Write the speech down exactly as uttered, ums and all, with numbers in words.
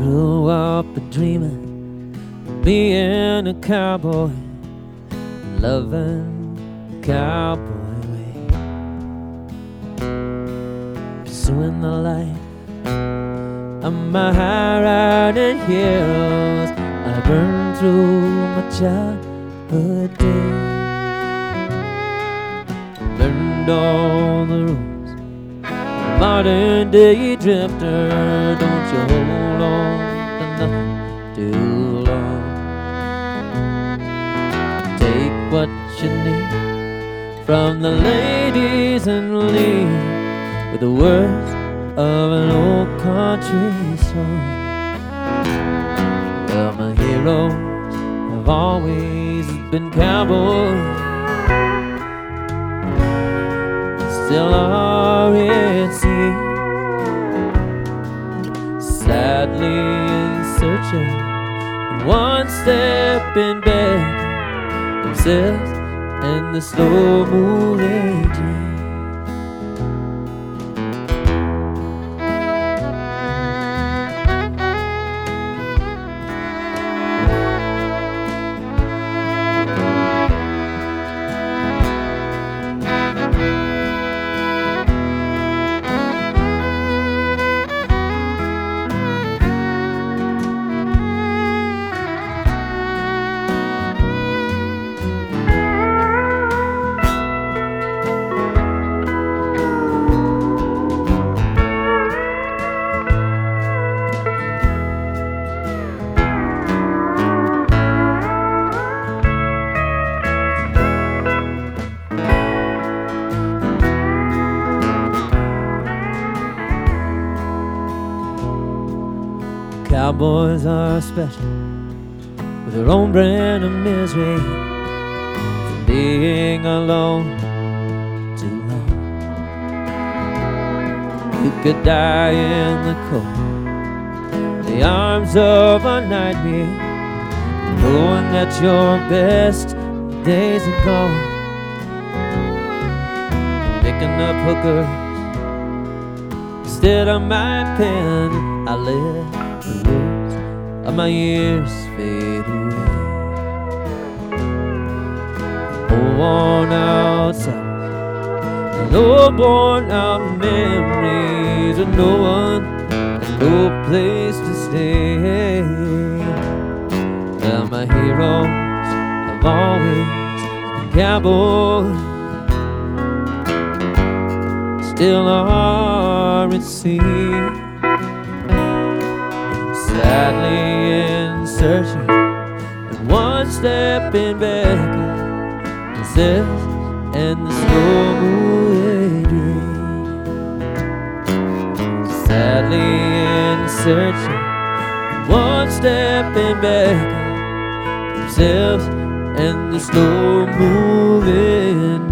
grew up a dreaming, being a cowboy, loving the cowboy way, pursuing the life of my high-riding heroes. I burned through my childhood days, learned all the rules. Modern day drifter, don't you hold on to nothing too long. Take what you need from the ladies and leave with the words of an old country song. Well, my heroes have always been cowboys, still are at sea, sadly in searching, one step in bed, themselves and the slow-moving dream. Cowboys are special with their own brand of misery, from being alone too long. You could die in the cold, the arms of a nightmare, knowing that your best days are gone. Picking up hookers instead of my pen, I live the words of my years fade away. Oh, worn out silence, no worn out memories of no one and no place to stay. Well, my heroes have always been cowboys, still are at sea, sadly in searching, and one step in back, themselves and the slow-moving dream. Sadly in searching, one step in back, themselves and the slow-moving